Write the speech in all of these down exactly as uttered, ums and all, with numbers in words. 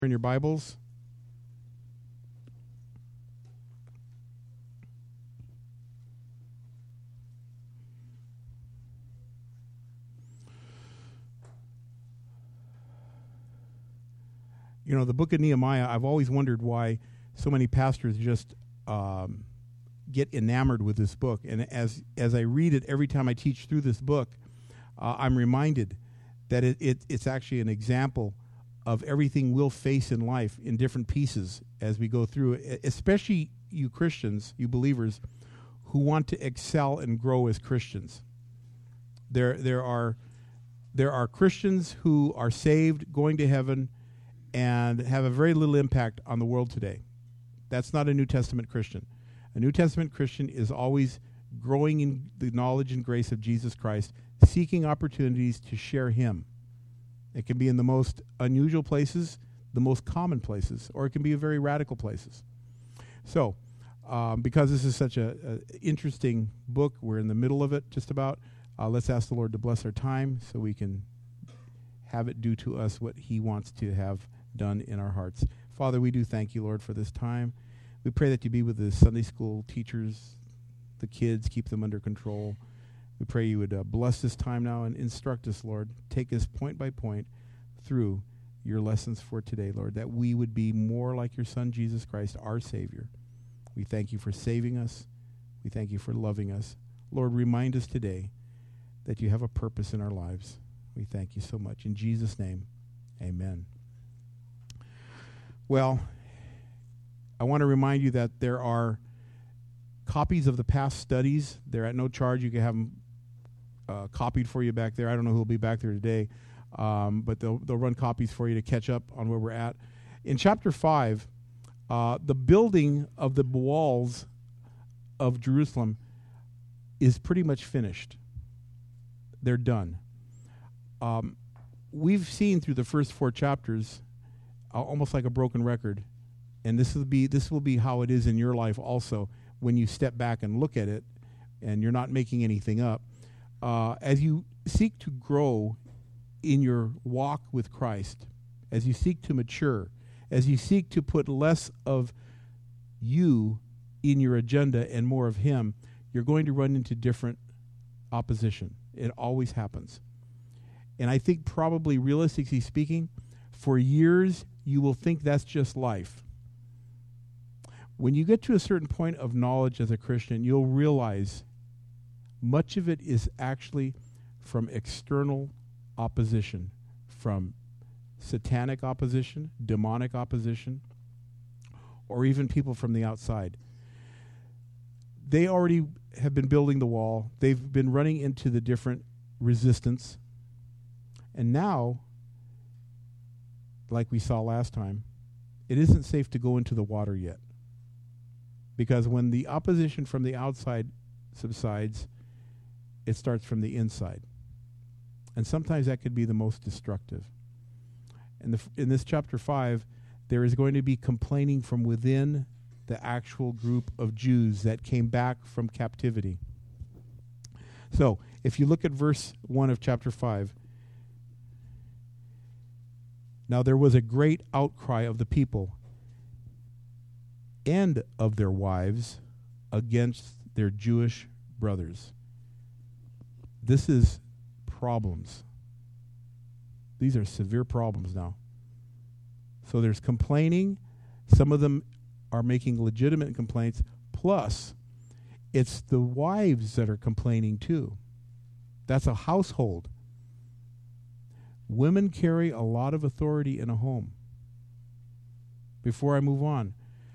in your Bibles. You know, the book of Nehemiah, I've always wondered why so many pastors just um, get enamored with this book. And as as I read it, every time I teach through this book, uh, I'm reminded that it, it it's actually an example of everything we'll face in life in different pieces as we go through it, especially you Christians, you believers, who want to excel and grow as Christians. There there are there are Christians who are saved, going to heaven, and have a very little impact on the world today. That's not a New Testament Christian. A New Testament Christian is always growing in the knowledge and grace of Jesus Christ, seeking opportunities to share Him. It can be in the most unusual places, the most common places, or it can be very radical places. So, um, because this is such a, a interesting book, we're in the middle of it just about, uh, let's ask the Lord to bless our time so we can have it do to us what He wants to have done in our hearts. Father, we do thank you, Lord, for this time. We pray that you be with the Sunday school teachers, the kids, keep them under control. We pray you would uh, bless this time now and instruct us, Lord. Take us point by point through your lessons for today, Lord, that we would be more like your Son, Jesus Christ, our Savior. We thank you for saving us. We thank you for loving us. Lord, remind us today that you have a purpose in our lives. We thank you so much. In Jesus' name, amen. Well, I want to remind you that there are copies of the past studies. They're at no charge. You can have them uh, copied for you back there. I don't know who will be back there today, um, but they'll they'll run copies for you to catch up on where we're at. In chapter five, uh, the building of the walls of Jerusalem is pretty much finished. They're done. Um, we've seen through the first four chapters, uh, almost like a broken record, and this will be this will be how it is in your life also when you step back and look at it, and you're not making anything up. Uh, as you seek to grow in your walk with Christ, as you seek to mature, as you seek to put less of you in your agenda and more of Him, you're going to run into different opposition. It always happens. And I think probably realistically speaking, for years you will think that's just life. When you get to a certain point of knowledge as a Christian, you'll realize much of it is actually from external opposition, from satanic opposition, demonic opposition, or even people from the outside. They already have been building the wall. They've been running into the different resistance. And now, like we saw last time, it isn't safe to go into the water yet. Because when the opposition from the outside subsides, it starts from the inside. And sometimes that could be the most destructive. And in this chapter five, there is going to be complaining from within the actual group of Jews that came back from captivity. So, if you look at verse one of chapter five, now there was a great outcry of the people and of their wives against their Jewish brothers. This is problems. These are severe problems now. So there's complaining. Some of them are making legitimate complaints. Plus, it's the wives that are complaining too. That's a household. Women carry a lot of authority in a home. Before I move on,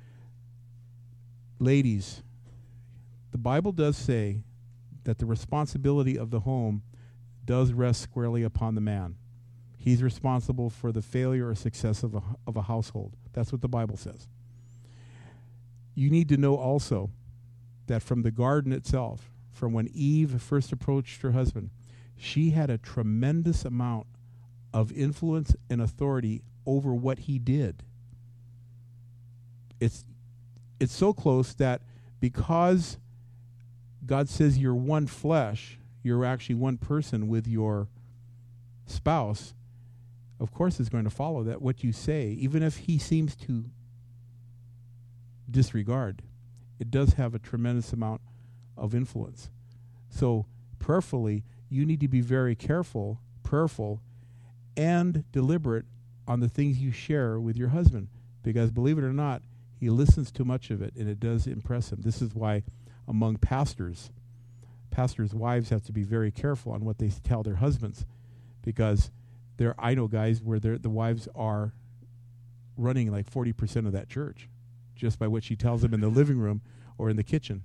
ladies, the Bible does say that the responsibility of the home does rest squarely upon the man. He's responsible for the failure or success of a, of a household. That's what the Bible says. You need to know also that from the garden itself, from when Eve first approached her husband, she had a tremendous amount of influence and authority over what he did. It's it's so close that because God says you're one flesh, you're actually one person with your spouse, of course is going to follow that what you say, even if he seems to disregard, it does have a tremendous amount of influence. So prayerfully, you need to be very careful, prayerful, and deliberate on the things you share with your husband, because believe it or not, he listens to much of it, and it does impress him. This is why among pastors, pastors' wives have to be very careful on what they tell their husbands, because there I know guys where the wives are running like forty percent of that church just by what she tells them in the living room or in the kitchen.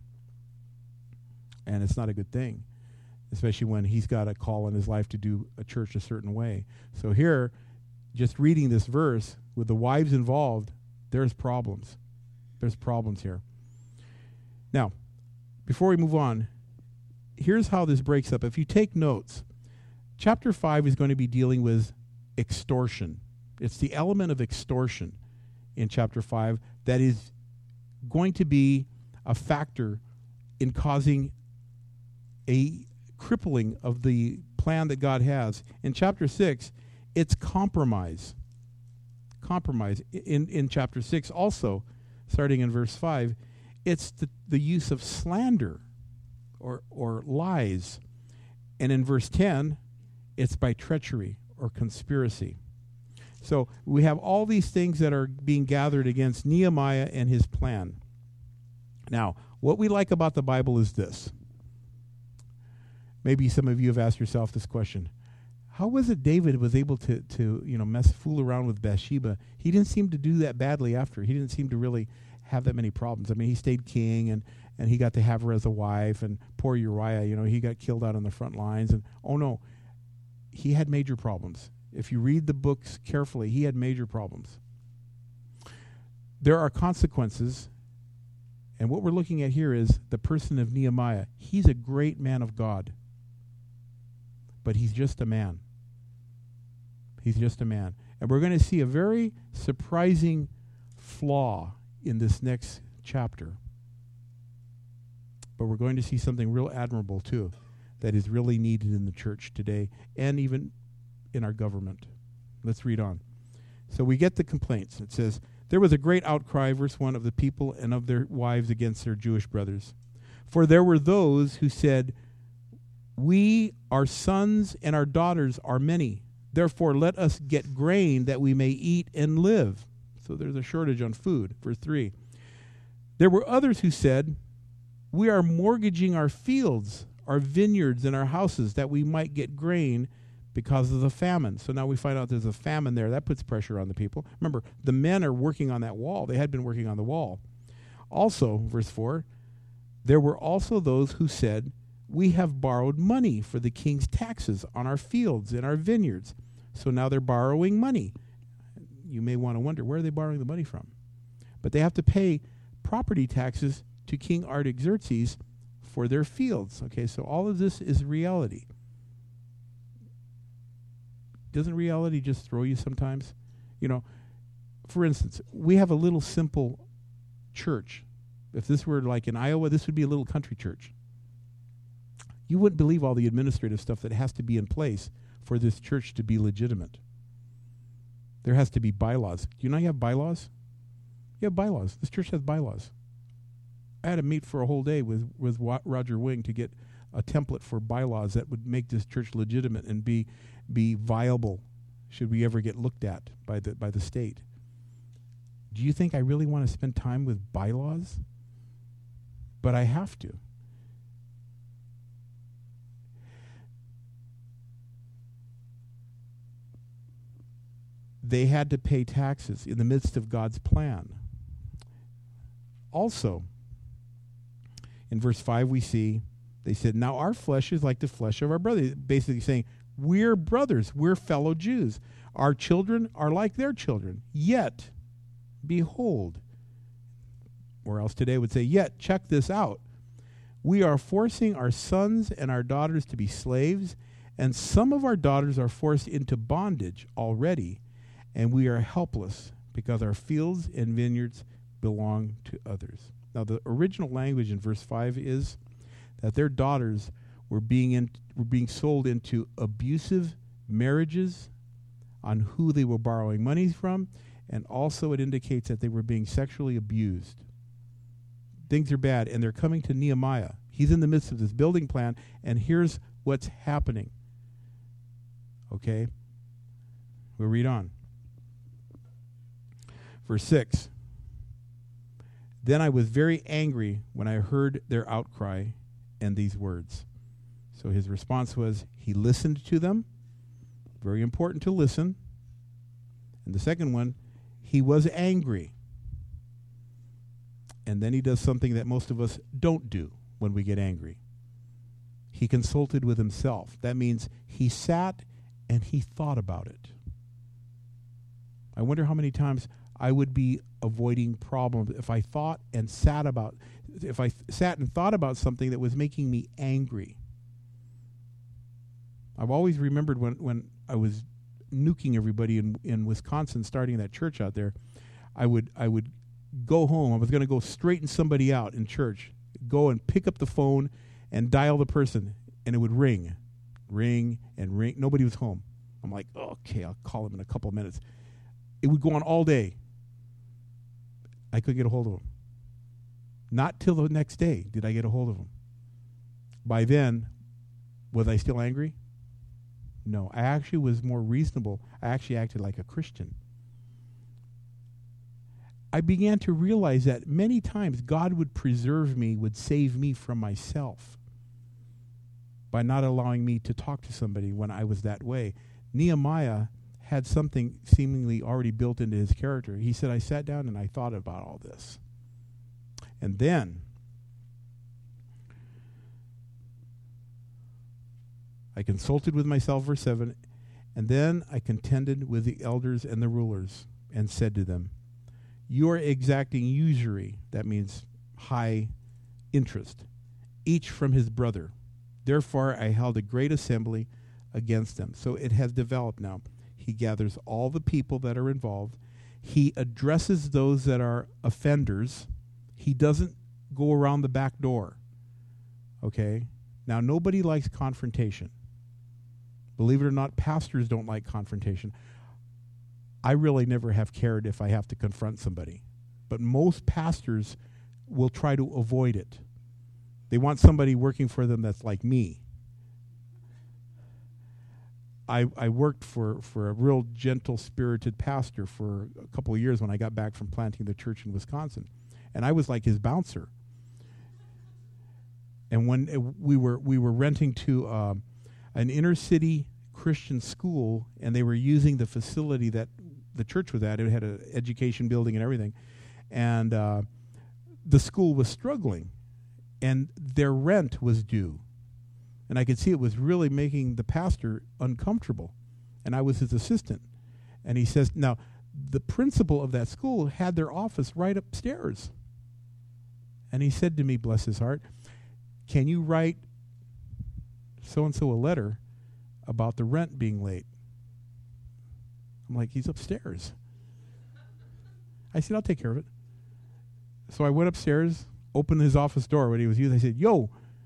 And it's not a good thing, especially when he's got a call in his life to do a church a certain way. So here, just reading this verse, with the wives involved, there's problems. There's problems here. Now, before we move on, here's how this breaks up. If you take notes, chapter five is going to be dealing with extortion. It's the element of extortion in chapter five that is going to be a factor in causing a crippling of the plan that God has. In chapter six, it's compromise. Compromise. In, in chapter six also, starting in verse five, it's the, the use of slander or, or lies. And in verse ten, it's by treachery or conspiracy. So we have all these things that are being gathered against Nehemiah and his plan. Now, what we like about the Bible is this. Maybe some of you have asked yourself this question. How was it David was able to, to you know, mess, fool around with Bathsheba? He didn't seem to do that badly after. He didn't seem to really have that many problems. I mean, he stayed king, and, and he got to have her as a wife, and poor Uriah, you know, he got killed out on the front lines. And oh, no, he had major problems. If you read the books carefully, he had major problems. There are consequences, and what we're looking at here is the person of Nehemiah. He's a great man of God, but he's just a man. He's just a man. And we're going to see a very surprising flaw in this next chapter. But we're going to see something real admirable, too, that is really needed in the church today and even in our government. Let's read on. So we get the complaints. It says, there was a great outcry, verse one, of the people and of their wives against their Jewish brothers. For there were those who said, we, our sons and our daughters are many. Therefore, let us get grain that we may eat and live. So there's a shortage on food. Verse three. There were others who said, we are mortgaging our fields, our vineyards, and our houses that we might get grain because of the famine. So now we find out there's a famine there. That puts pressure on the people. Remember, the men are working on that wall. They had been working on the wall. Also, verse four, there were also those who said, we have borrowed money for the king's taxes on our fields and our vineyards. So now they're borrowing money. You may want to wonder, where are they borrowing the money from? But they have to pay property taxes to King Artaxerxes for their fields. Okay, so all of this is reality. Doesn't reality just throw you sometimes? You know, for instance, we have a little simple church. If this were like in Iowa, this would be a little country church. You wouldn't believe all the administrative stuff that has to be in place for this church to be legitimate. There has to be bylaws. Do you know you have bylaws? You have bylaws. This church has bylaws. I had to meet for a whole day with, with Roger Wing to get a template for bylaws that would make this church legitimate and be be viable should we ever get looked at by the by the state. Do you think I really want to spend time with bylaws? But I have to. They had to pay taxes in the midst of God's plan. Also, in verse five we see, they said, now our flesh is like the flesh of our brother. Basically saying, we're brothers, we're fellow Jews. Our children are like their children. Yet, behold, or else today would say, yet, check this out. We are forcing our sons and our daughters to be slaves, and some of our daughters are forced into bondage already, and we are helpless because our fields and vineyards belong to others. Now, the original language in verse five is that their daughters were being in, were being sold into abusive marriages, on who they were borrowing money from, and also it indicates that they were being sexually abused. Things are bad, and they're coming to Nehemiah. He's in the midst of this building plan, and here's what's happening. Okay? We'll read on. Verse six. Then I was very angry when I heard their outcry and these words. So his response was, he listened to them. Very important to listen. And the second one, he was angry. And then he does something that most of us don't do when we get angry. He consulted with himself. That means he sat and he thought about it. I wonder how many times I would be avoiding problems if I thought and sat about, if I th- sat and thought about something that was making me angry. I've always remembered when, when I was nuking everybody in, in Wisconsin, starting that church out there, I would I would go home. I was going to go straighten somebody out in church, go and pick up the phone and dial the person, and it would ring, ring and ring. Nobody was home. I'm like, okay, I'll call him in a couple of minutes. It would go on all day. I couldn't get a hold of him. Not till the next day did I get a hold of him. By then, was I still angry? No, I actually was more reasonable. I actually acted like a Christian. I began to realize that many times God would preserve me, would save me from myself by not allowing me to talk to somebody when I was that way. Nehemiah had something seemingly already built into his character. He said, I sat down and I thought about all this. And then I consulted with myself, verse seven, and then I contended with the elders and the rulers and said to them, you are exacting usury, that means high interest, each from his brother. Therefore I held a great assembly against them. So it has developed now. He gathers all the people that are involved. He addresses those that are offenders. He doesn't go around the back door. Okay? Now, nobody likes confrontation. Believe it or not, pastors don't like confrontation. I really never have cared if I have to confront somebody. But most pastors will try to avoid it. They want somebody working for them that's like me. I, I worked for, for a real gentle-spirited pastor for a couple of years when I got back from planting the church in Wisconsin. And I was like his bouncer. And when it, we were we were renting to um, an inner-city Christian school, and they were using the facility that the church was at. It had an education building and everything. And uh, the school was struggling, and their rent was due. And I could see it was really making the pastor uncomfortable. And I was his assistant. And he says, now, the principal of that school had their office right upstairs. And he said to me, bless his heart, can you write so-and-so a letter about the rent being late? I'm like, he's upstairs. I said, I'll take care of it. So I went upstairs, opened his office door when he was using. I said, yo,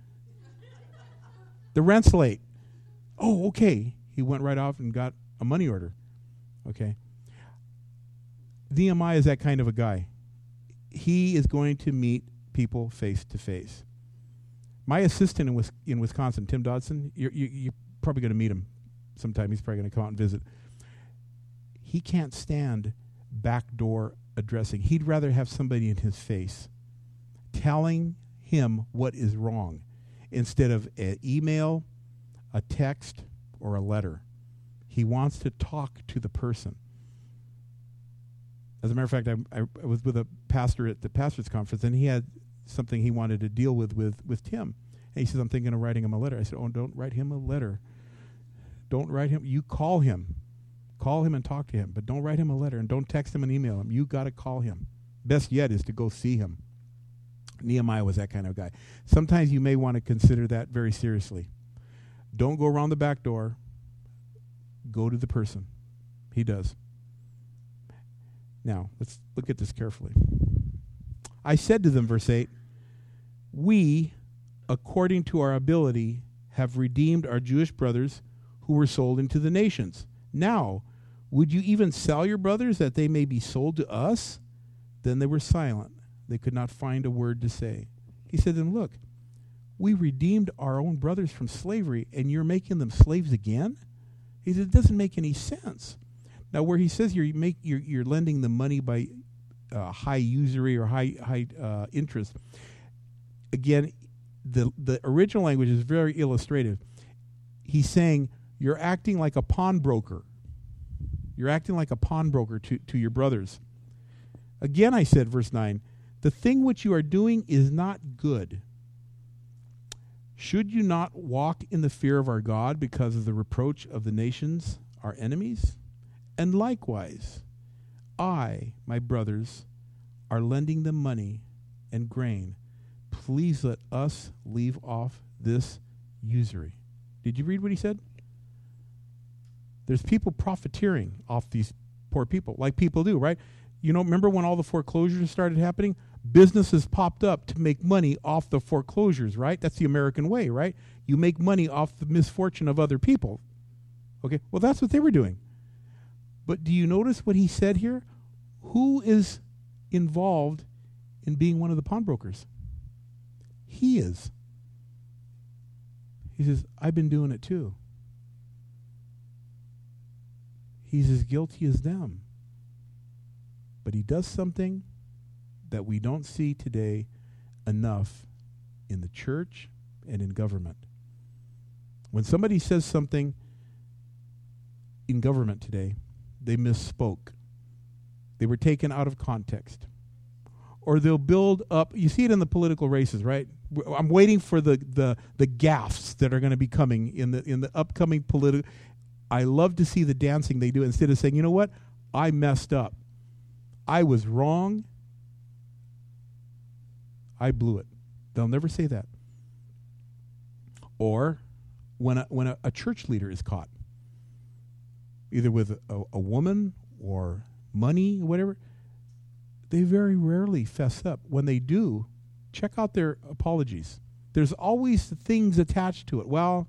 the rent's late. Oh, okay. He went right off and got a money order. Okay. Nehemiah is that kind of a guy. He is going to meet people face to face. My assistant in, Wis- in Wisconsin, Tim Dodson, you're, you, you're probably going to meet him sometime. He's probably going to come out and visit. He can't stand backdoor addressing. He'd rather have somebody in his face telling him what is wrong instead of an email, a text, or a letter. He wants to talk to the person. As a matter of fact, I, I, I was with a pastor at the pastor's conference, and he had something he wanted to deal with with, with Tim. And he says, I'm thinking of writing him a letter. I said, oh, don't write him a letter. Don't write him. You call him. Call him and talk to him. But don't write him a letter, and don't text him and email him. You got to call him. Best yet is to go see him. Nehemiah was that kind of guy. Sometimes you may want to consider that very seriously. Don't go around the back door. Go to the person. He does. Now, let's look at this carefully. I said to them, verse eight, we, according to our ability, have redeemed our Jewish brothers who were sold into the nations. Now, Would you even sell your brothers that they may be sold to us? Then they were silent. They could not find a word to say. He said to them, look, we redeemed our own brothers from slavery, and you're making them slaves again? He said, it doesn't make any sense. Now, where he says you're, make, you're, you're lending them money by uh, high usury or high, high uh, interest, again, the, the original language is very illustrative. He's saying you're acting like a pawnbroker. You're acting like a pawnbroker to, to your brothers. Again, I said, verse nine, the thing which you are doing is not good. Should you not walk in the fear of our God because of the reproach of the nations, our enemies? And likewise, I, my brothers, are lending them money and grain. Please let us leave off this usury. Did you read what he said? There's people profiteering off these poor people, like people do, right? You know, remember when all the foreclosures started happening? Businesses popped up to make money off the foreclosures, right? That's the American way, right? You make money off the misfortune of other people. Okay, well, that's what they were doing. But do you notice what he said here? Who is involved in being one of the pawnbrokers? He is. He says, I've been doing it too. He's as guilty as them. But he does something that we don't see today enough in the church and in government. When somebody says something in government today, they misspoke. They were taken out of context. Or they'll build up, you see it in the political races, right? I'm waiting for the the, the gaffes that are going to be coming in the in the upcoming political. I love to see the dancing they do instead of saying, you know what? I messed up. I was wrong. I blew it. They'll never say that. Or when a, when a, a church leader is caught, either with a, a woman or money or whatever, they very rarely fess up. When they do, check out their apologies. There's always things attached to it. Well,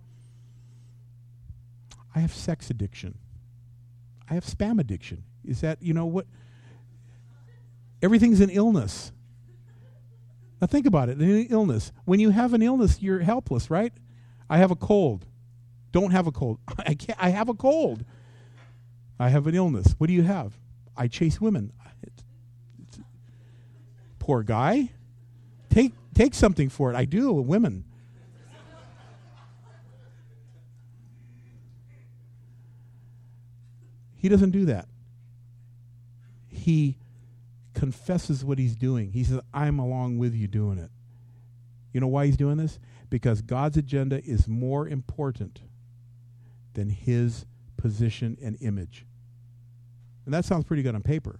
I have sex addiction. I have spam addiction. Is that, you know what? Everything's an illness. Now think about it, an illness. When you have an illness, you're helpless, right? I have a cold. Don't have a cold. I can't. I have a cold. I have an illness. What do you have? I chase women. It's, it's, poor guy. Take take something for it. I do, women. He doesn't do that. He confesses what he's doing. He says, I'm along with you doing it. You know why he's doing this? Because God's agenda is more important than his position and image. And that sounds pretty good on paper.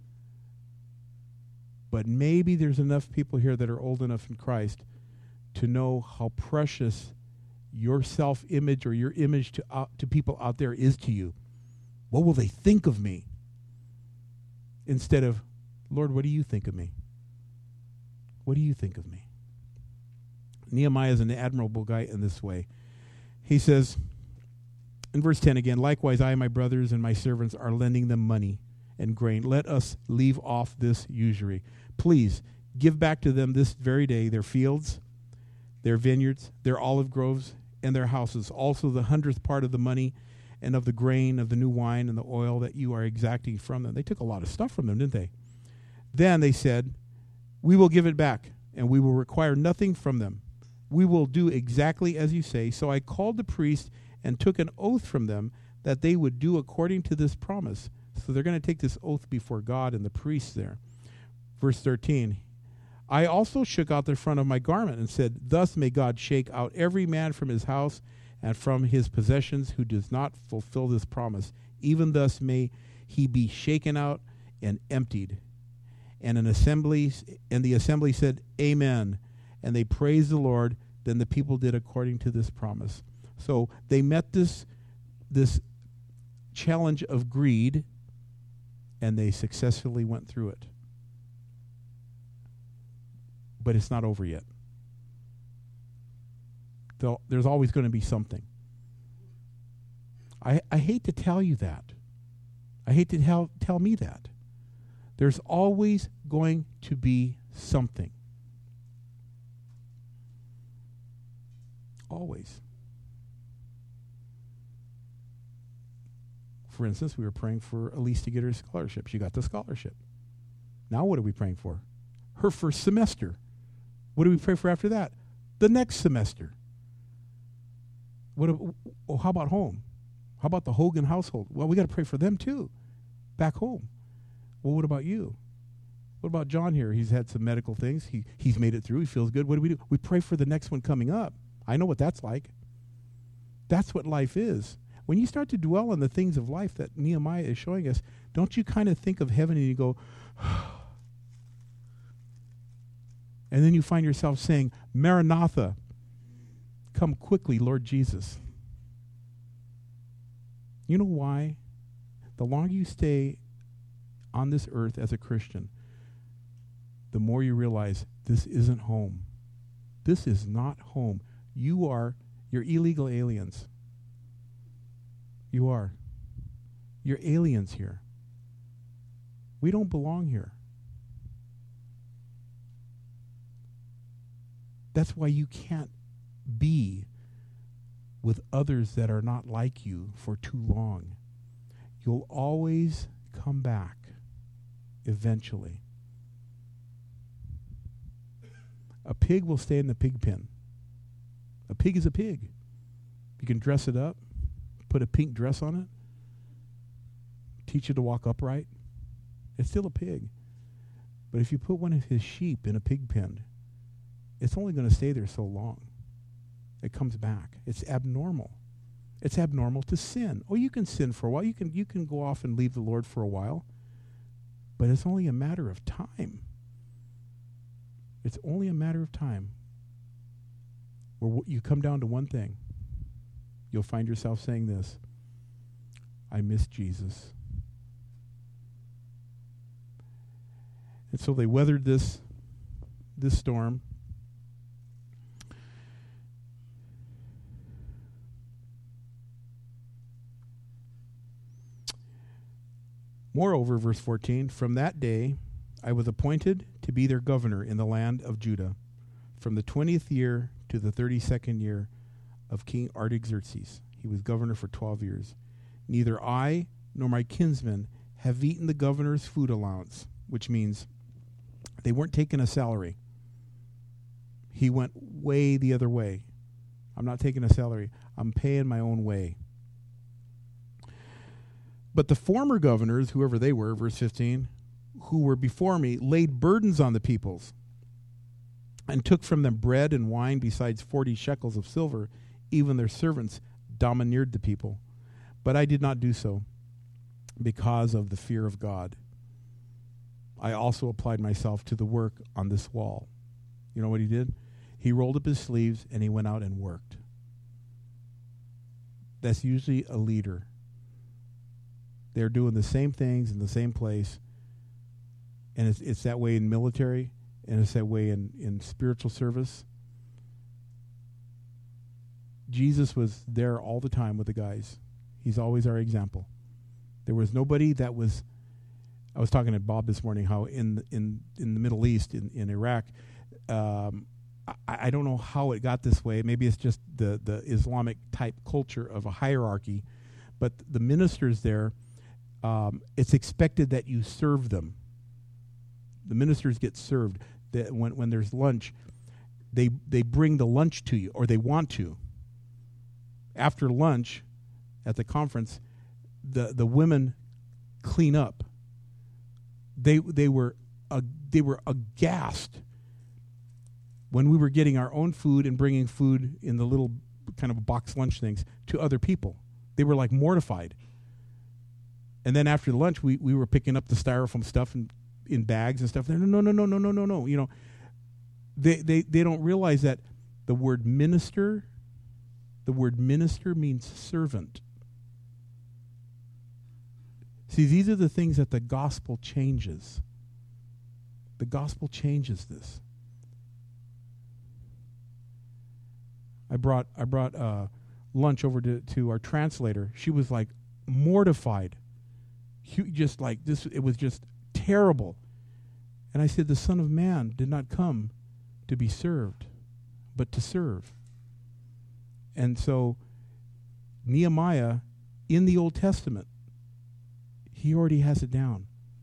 But maybe there's enough people here that are old enough in Christ to know how precious your self-image or your image to uh, to people out there is to you. What will they think of me? Instead of, Lord, what do you think of me? What do you think of me? Nehemiah is an admirable guy in this way. He says, in verse ten again, likewise I and my brothers and my servants are lending them money and grain. Let us leave off this usury. Please give back to them this very day their fields, their vineyards, their olive groves, and their houses, also the hundredth part of the money and of the grain, of the new wine, and the oil that you are exacting from them. They took a lot of stuff from them, didn't they? Then they said, we will give it back, and we will require nothing from them. We will do exactly as you say. So I called the priest and took an oath from them that they would do according to this promise. So they're going to take this oath before God and the priests there. Verse thirteen, I also shook out the front of my garment and said, thus may God shake out every man from his house and from his possessions who does not fulfill this promise. Even thus may he be shaken out and emptied. And an assembly, and the assembly said, Amen. And they praised the Lord. Then the people did according to this promise. So they met this, this challenge of greed, and they successfully went through it. But it's not over yet. Though there's always going to be something. I, I hate to tell you that. I hate to tell, tell me that. There's always going to be something. Always. For instance, we were praying for Elise to get her scholarship. She got the scholarship. Now what are we praying for? Her first semester. What do we pray for after that? The next semester. What? Oh, how about home? How about the Hogan household? Well, we got to pray for them too, back home. Well, what about you? What about John here? He's had some medical things. He he's made it through. He feels good. What do we do? We pray for the next one coming up. I know what that's like. That's what life is. When you start to dwell on the things of life that Nehemiah is showing us, don't you kind of think of heaven and you go, and then you find yourself saying, Maranatha, come quickly, Lord Jesus. You know why? The longer you stay on this earth as a Christian, the more you realize this isn't home. This is not home. You are, you're illegal aliens. You are. You're aliens here. We don't belong here. That's why you can't be with others that are not like you for too long. You'll always come back eventually. A pig will stay in the pig pen. A pig is a pig. You can dress it up, put a pink dress on it, teach it to walk upright. It's still a pig. But if you put one of his sheep in a pig pen, it's only going to stay there so long. It comes back. It's abnormal. It's abnormal to sin. Oh, you can sin for a while. You can you can go off and leave the Lord for a while. But it's only a matter of time. It's only a matter of time where w- you come down to one thing. You'll find yourself saying this, I miss Jesus. And so they weathered this, this storm. Moreover, verse fourteen, from that day I was appointed to be their governor in the land of Judah, from the twentieth year to the thirty-second year of King Artaxerxes. He was governor for twelve years. Neither I nor my kinsmen have eaten the governor's food allowance, which means they weren't taking a salary. He went way the other way. I'm not taking a salary. I'm paying my own way. But the former governors, whoever they were, verse fifteen, who were before me, laid burdens on the peoples and took from them bread and wine besides forty shekels of silver. Even their servants domineered the people. But I did not do so because of the fear of God. I also applied myself to the work on this wall. You know what he did? He rolled up his sleeves and he went out and worked. That's usually a leader. They're doing the same things in the same place. And it's, it's that way in military, and it's that way in, in spiritual service. Jesus was there all the time with the guys. He's always our example. There was nobody that was, I was talking to Bob this morning, how in in, in the Middle East, in, in Iraq, um, I, I don't know how it got this way. Maybe it's just the, the Islamic type culture of a hierarchy. But the ministers there, um, it's expected that you serve them. The ministers get served. That when when there's lunch, they they bring the lunch to you, or they want to. After lunch, at the conference, the, the women clean up. They they were uh, they were aghast when we were getting our own food and bringing food in the little kind of box lunch things to other people. They were like mortified. And then after lunch, we, we were picking up the styrofoam stuff and in bags and stuff. They're, no, no, no, no, no, no, no. You know, they, they, they don't realize that the word minister, the word minister means servant. See, these are the things that the gospel changes. The gospel changes this. I brought I brought uh, lunch over to, to our translator. She was like mortified. hu- just like this. It was just terrible. And I said, the Son of Man did not come to be served, but to serve. And so Nehemiah, in the Old Testament, he already has it down.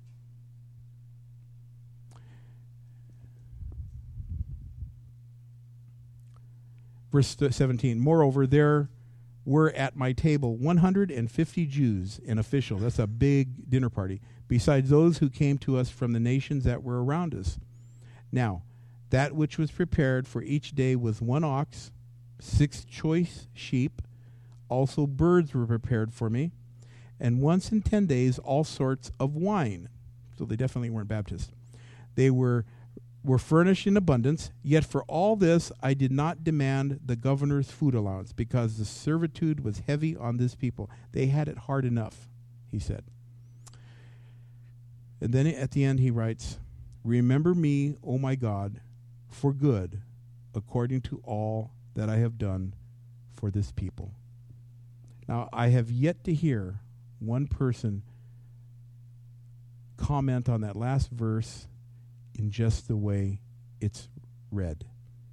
Verse seventeen, moreover, there were at my table one hundred fifty Jews and officials. That's a big dinner party, besides those who came to us from the nations that were around us. Now, that which was prepared for each day was one ox, six choice sheep. Also birds were prepared for me, and once in ten days all sorts of wine. So they definitely weren't Baptists. They were were furnished in abundance, yet for all this I did not demand the governor's food allowance, because the servitude was heavy on this people. They had it hard enough, he said. And then at the end he writes, remember me, O my God, for good, according to all that I have done for this people. Now, I have yet to hear one person comment on that last verse in just the way it's read.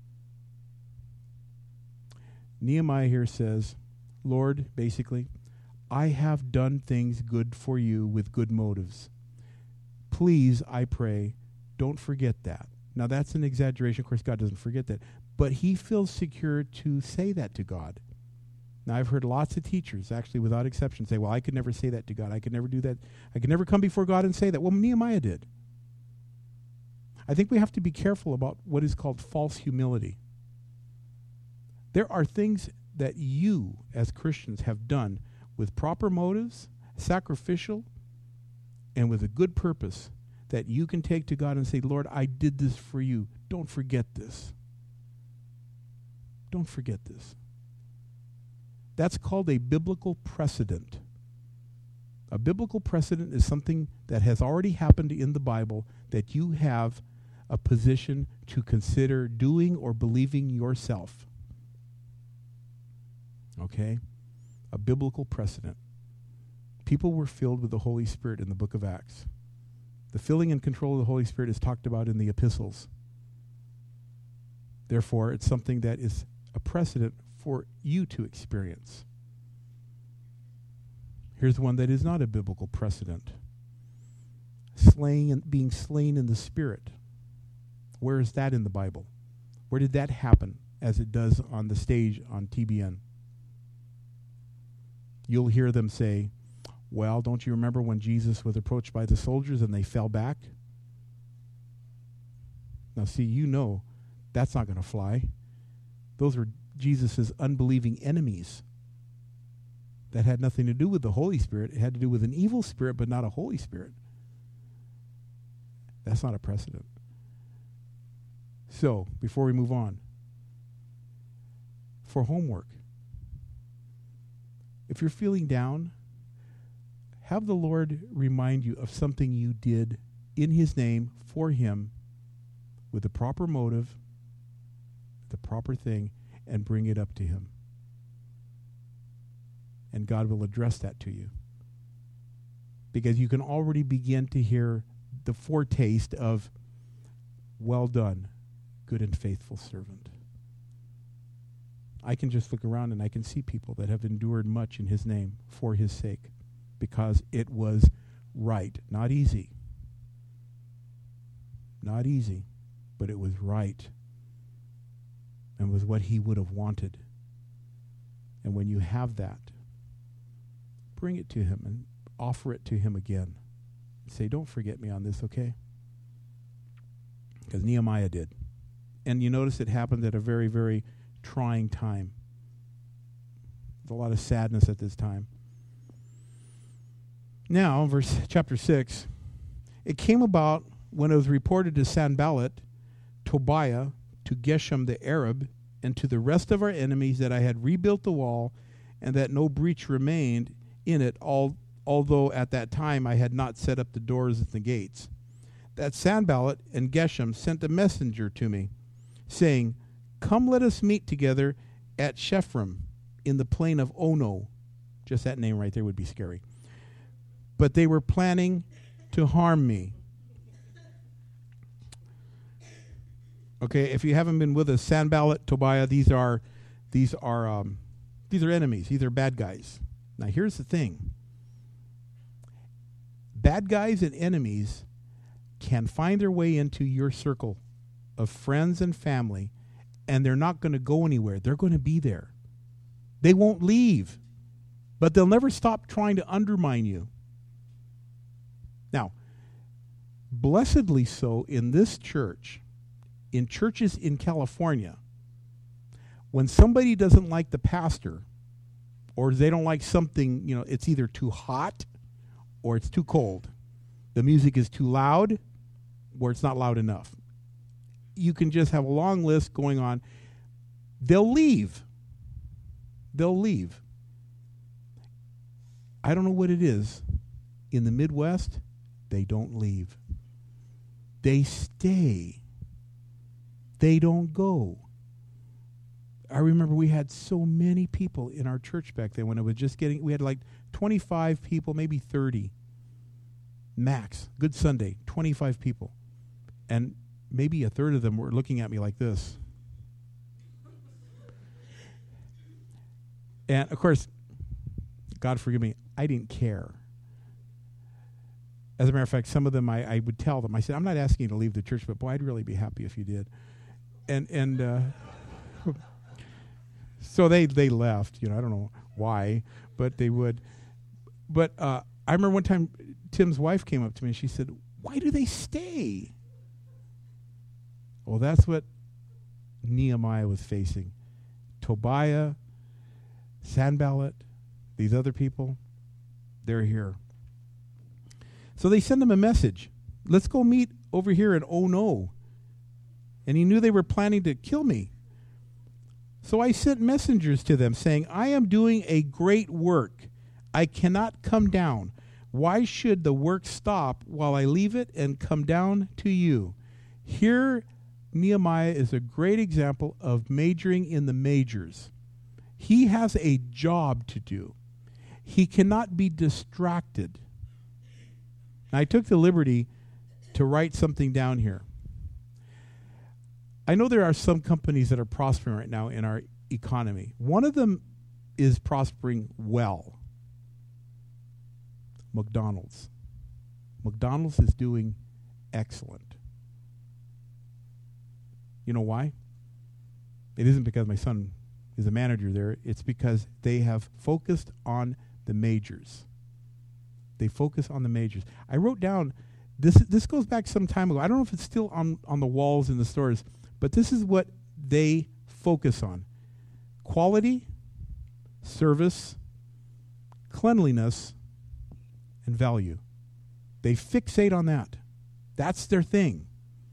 Nehemiah here says, Lord, basically, I have done things good for you with good motives. Please, I pray, don't forget that. Now, that's an exaggeration. Of course, God doesn't forget that. But he feels secure to say that to God. Now, I've heard lots of teachers, actually, without exception, say, well, I could never say that to God. I could never do that. I could never come before God and say that. Well, Nehemiah did. I think we have to be careful about what is called false humility. There are things that you, as Christians, have done with proper motives, sacrificial, and with a good purpose, that you can take to God and say, Lord, I did this for you. Don't forget this. Don't forget this. That's called a biblical precedent. A biblical precedent is something that has already happened in the Bible that you have a position to consider doing or believing yourself. Okay? A biblical precedent. People were filled with the Holy Spirit in the book of Acts. The filling and control of the Holy Spirit is talked about in the epistles. Therefore, it's something that is a precedent for you to experience. Here's one that is not a biblical precedent. Slaying and being slain in the Spirit. Where is that in the Bible? Where did that happen as it does on the stage on T B N? You'll hear them say, well, don't you remember when Jesus was approached by the soldiers and they fell back? Now, see, you know that's not going to fly. Those were Jesus' unbelieving enemies. That had nothing to do with the Holy Spirit. It had to do with an evil spirit, but not a Holy Spirit. That's not a precedent. So, before we move on, for homework, if you're feeling down, have the Lord remind you of something you did in his name, for him, with the proper motive, the proper thing, and bring it up to him. And God will address that to you. Because you can already begin to hear the foretaste of, well done, good and faithful servant. I can just look around and I can see people that have endured much in his name for his sake, because it was right. Not easy. Not easy, but it was right. And was what he would have wanted. And when you have that, bring it to him and offer it to him again. Say, don't forget me on this, okay? Because Nehemiah did. And you notice it happened at a very, very trying time. There's a lot of sadness at this time. Now, verse chapter six, it came about when it was reported to Sanballat, Tobiah, to Geshem the Arab, and to the rest of our enemies that I had rebuilt the wall, and that no breach remained in it, all, although at that time I had not set up the doors and the gates. That Sanballat and Geshem sent a messenger to me, saying, come, let us meet together at Shephram in the plain of Ono. Just that name right there would be scary. but they were planning to harm me. Okay, if you haven't been with us, Sanballat, Tobiah, these are these are um, these are enemies. These are bad guys. Now here's the thing. Bad guys and enemies can find their way into your circle of friends and family, and they're not going to go anywhere. They're going to be there. They won't leave, but they'll never stop trying to undermine you. Now, blessedly so in this church, in churches in California, when somebody doesn't like the pastor, or they don't like something, you know, it's either too hot or it's too cold. The music is too loud or it's not loud enough. You can just have a long list going on. They'll leave. They'll leave. I don't know what it is. In the Midwest, they don't leave. They stay. They don't go. I remember we had so many people in our church back then when it was just getting, we had like twenty-five people, maybe thirty. Max. Good Sunday, twenty-five people. And maybe a third of them were looking at me like this. And of course, God forgive me, I didn't care. As a matter of fact, some of them I, I would tell them, I said, I'm not asking you to leave the church, but boy, I'd really be happy if you did. And and uh, so they they left. You know, I don't know why, but they would. But uh, I remember one time Tim's wife came up to me and she said, "Why do they stay?" Well, that's what Nehemiah was facing. Tobiah, Sanballat, these other people, they're here. So they send him a message. Let's go meet over here at Oh No. And he knew they were planning to kill me. So I sent messengers to them saying, I am doing a great work. I cannot come down. Why should the work stop while I leave it and come down to you? Here, Nehemiah is a great example of majoring in the majors. He has a job to do. He cannot be distracted. Now, I took the liberty to write something down here. I know there are some companies that are prospering right now in our economy. One of them is prospering well. McDonald's. McDonald's is doing excellent. You know why? It isn't because my son is a manager there. It's because they have focused on the majors. They focus on the majors. I wrote down, this this goes back some time ago. I don't know if it's still on, on the walls in the stores, but this is what they focus on. Quality, service, cleanliness, and value. They fixate on that. That's their thing.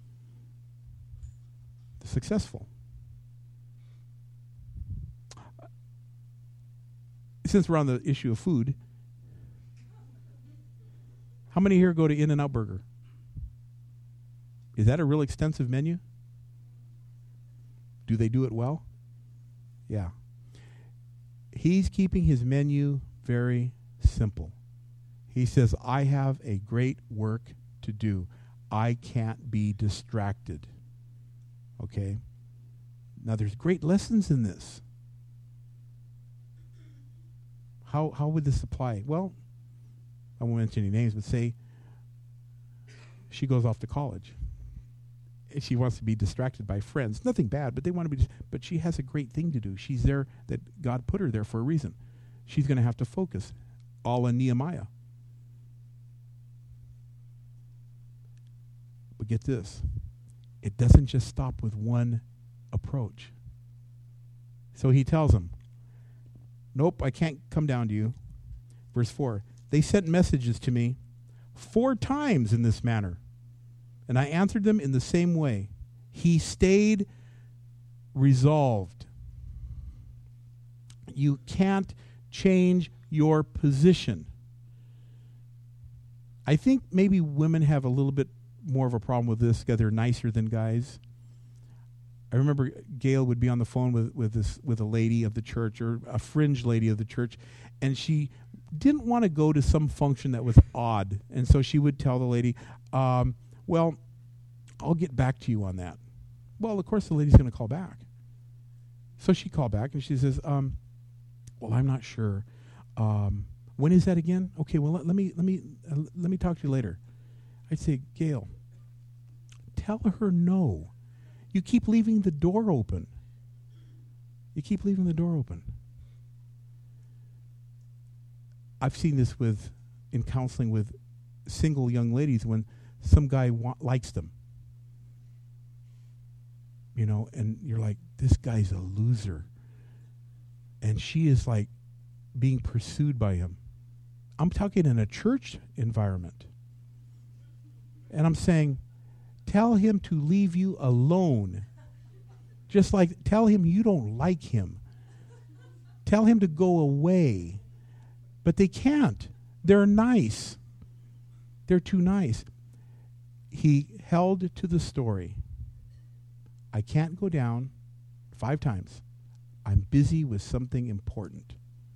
They're successful. Since we're on the issue of food, how many here go to In-N-Out Burger? Is that a real extensive menu? Do they do it well? Yeah. He's keeping his menu very simple. He says, I have a great work to do. I can't be distracted. Okay? Now, there's great lessons in this. How how would this apply? Well, I won't mention any names, but say she goes off to college. She wants to be distracted by friends. Nothing bad, but they want to be. But she has a great thing to do. She's there, that God put her there for a reason. She's going to have to focus. All in Nehemiah. But get this. It doesn't just stop with one approach. So he tells them, nope, I can't come down to you. Verse four. They sent messages to me four times in this manner, and I answered them in the same way. He stayed resolved. You can't change your position. I think maybe women have a little bit more of a problem with this because they're nicer than guys. I remember Gail would be on the phone with, with this with a lady of the church, or a fringe lady of the church, and she didn't want to go to some function that was odd. And so she would tell the lady, um, well, I'll get back to you on that. Well, of course, the lady's going to call back. So she called back and she says, um, well, I'm not sure. Um, when is that again? Okay, well, let, let me let me uh, let me talk to you later. I'd say, Gail, tell her no. You keep leaving the door open. You keep leaving the door open. I've seen this with in counseling with single young ladies when some guy wa- likes them. You know, and you're like, this guy's a loser. And she is like being pursued by him. I'm talking in a church environment. And I'm saying, tell him to leave you alone. Just like tell him you don't like him. Tell him to go away. But they can't. They're nice. They're too nice. He held to the story. I can't go down five times. I'm busy with something important.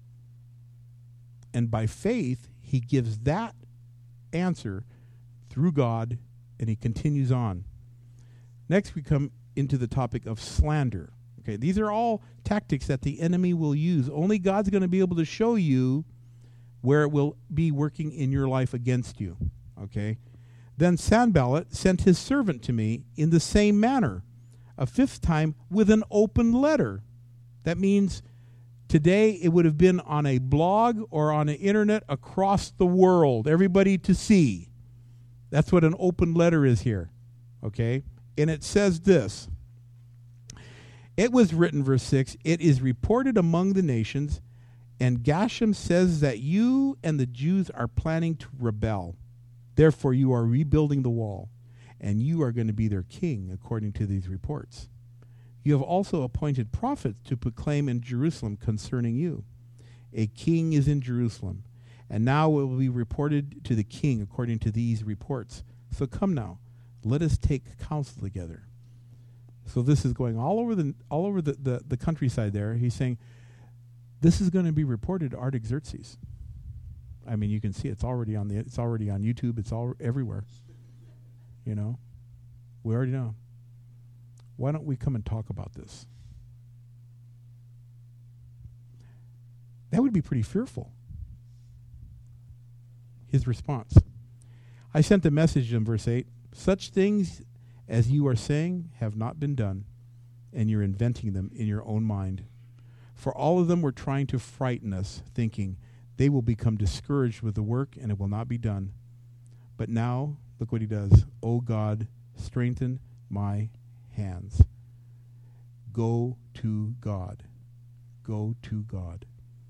And by faith, he gives that answer through God, and he continues on. Next, we come into the topic of slander. Okay, these are all tactics that the enemy will use. Only God's going to be able to show you where it will be working in your life against you. Okay? Then Sanballat sent his servant to me in the same manner, a fifth time with an open letter. That means today it would have been on a blog or on the internet across the world, everybody to see. That's what an open letter is here. Okay? And it says this. It was written, verse six, it is reported among the nations, and Geshem says that you and the Jews are planning to rebel. Therefore, you are rebuilding the wall, and you are going to be their king, according to these reports. You have also appointed prophets to proclaim in Jerusalem concerning you. A king is in Jerusalem, and now it will be reported to the king according to these reports. So come now, let us take counsel together. So this is going all over the all over the, the, the countryside there. He's saying, this is going to be reported to Artaxerxes. I mean, you can see it's already on the it's already on YouTube. It's all everywhere. You know, we already know. Why don't we come and talk about this? That would be pretty fearful. His response. I sent a message in verse eight. Such things as you are saying have not been done, and you're inventing them in your own mind. For all of them were trying to frighten us, thinking they will become discouraged with the work and it will not be done. But now, look what he does. O God, strengthen my hands. Go to God. Go to God.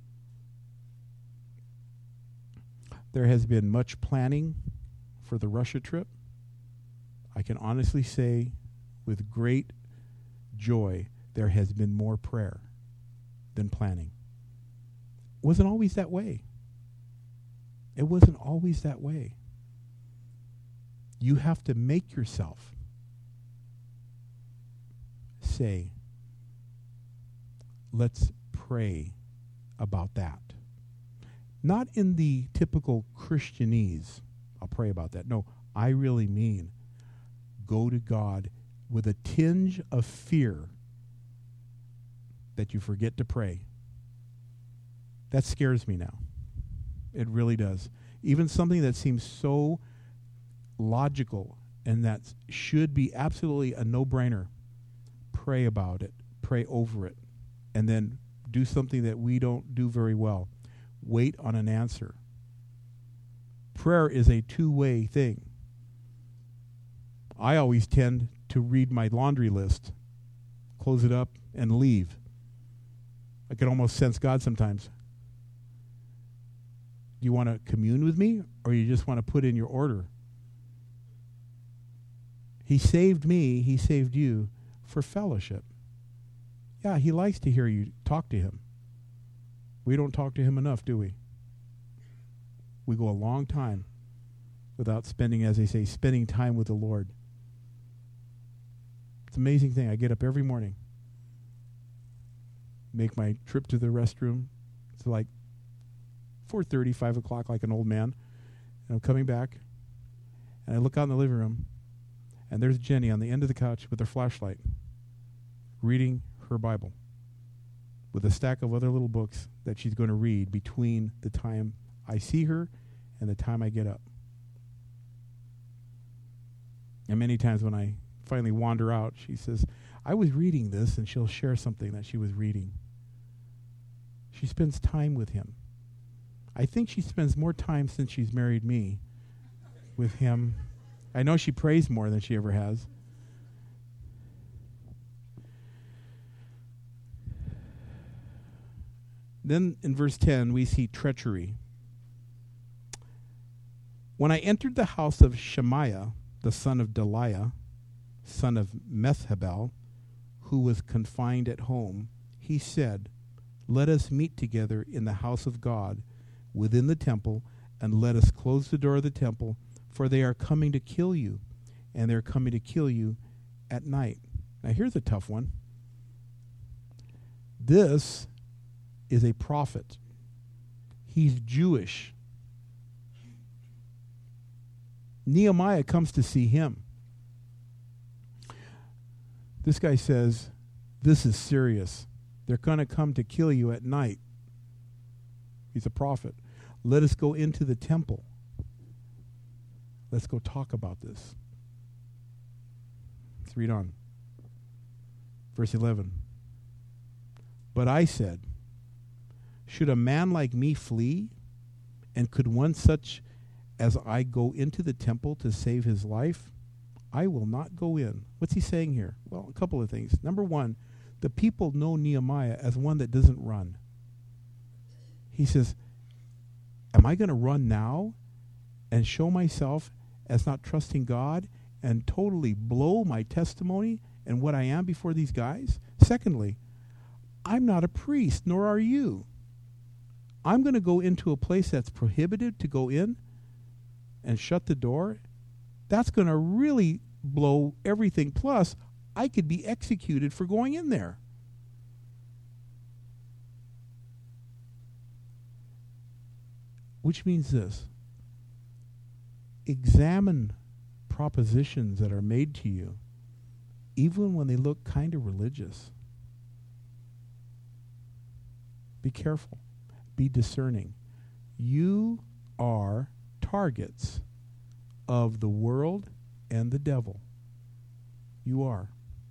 There has been much planning for the Russia trip. I can honestly say with great joy, there has been more prayer than planning. It wasn't always that way. It wasn't always that way. You have to make yourself say, let's pray about that. Not in the typical Christianese, I'll pray about that. No, I really mean go to God with a tinge of fear that you forget to pray. That scares me now. It really does. Even something that seems so logical and that should be absolutely a no-brainer. Pray about it. Pray over it. And then do something that we don't do very well. Wait on an answer. Prayer is a two-way thing. I always tend to read my laundry list, close it up, and leave. I can almost sense God sometimes. Do you want to commune with me, or you just want to put in your order? He saved me, he saved you for fellowship. Yeah, he likes to hear you talk to him. We don't talk to him enough, do we? We go a long time without spending, as they say, spending time with the Lord. It's an amazing thing. I get up every morning, make my trip to the restroom. It's like four thirty, five o'clock like an old man. And I'm coming back, and I look out in the living room, and there's Jenny on the end of the couch with her flashlight, reading her Bible, with a stack of other little books that she's going to read between the time I see her and the time I get up. And many times when I finally wander out, she says, I was reading this, and she'll share something that she was reading. She spends time with him. I think she spends more time since she's married me with him. I know she prays more than she ever has. Then in verse ten, we see treachery. When I entered the house of Shemaiah, the son of Delaiah, son of Meshabel, who was confined at home, he said, let us meet together in the house of God within the temple, and let us close the door of the temple, for they are coming to kill you, and they're coming to kill you at night. Now here's a tough one. This is a prophet. He's Jewish. Nehemiah comes to see him. This guy says, this is serious. They're going to come to kill you at night. He's a prophet. Let us go into the temple. Let's go talk about this. Let's read on. Verse eleven. But I said, should a man like me flee? And could one such as I go into the temple to save his life? I will not go in. What's he saying here? Well, a couple of things. Number one, the people know Nehemiah as one that doesn't run. He says, am I going to run now and show myself as not trusting God and totally blow my testimony and what I am before these guys? Secondly, I'm not a priest, nor are you. I'm going to go into a place that's prohibited to go in and shut the door. That's going to really blow everything. Plus, I could be executed for going in there. Which means this. Examine propositions that are made to you, even when they look kind of religious. Be careful. Be discerning. You are targets of the world and the devil. You are.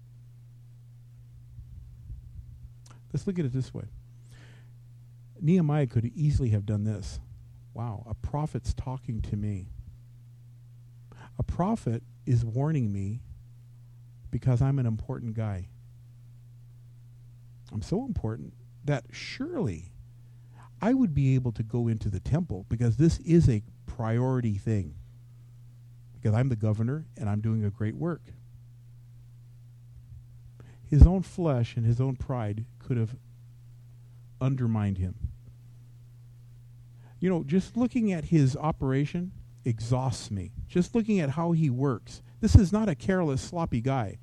Let's look at it this way. Nehemiah could easily have done this. Wow, a prophet's talking to me. A prophet is warning me because I'm an important guy. I'm so important that surely I would be able to go into the temple because this is a priority thing. Because I'm the governor and I'm doing a great work. His own flesh and his own pride could have undermined him. You know, just looking at his operation exhausts me. Just looking at how he works. This is not a careless, sloppy guy.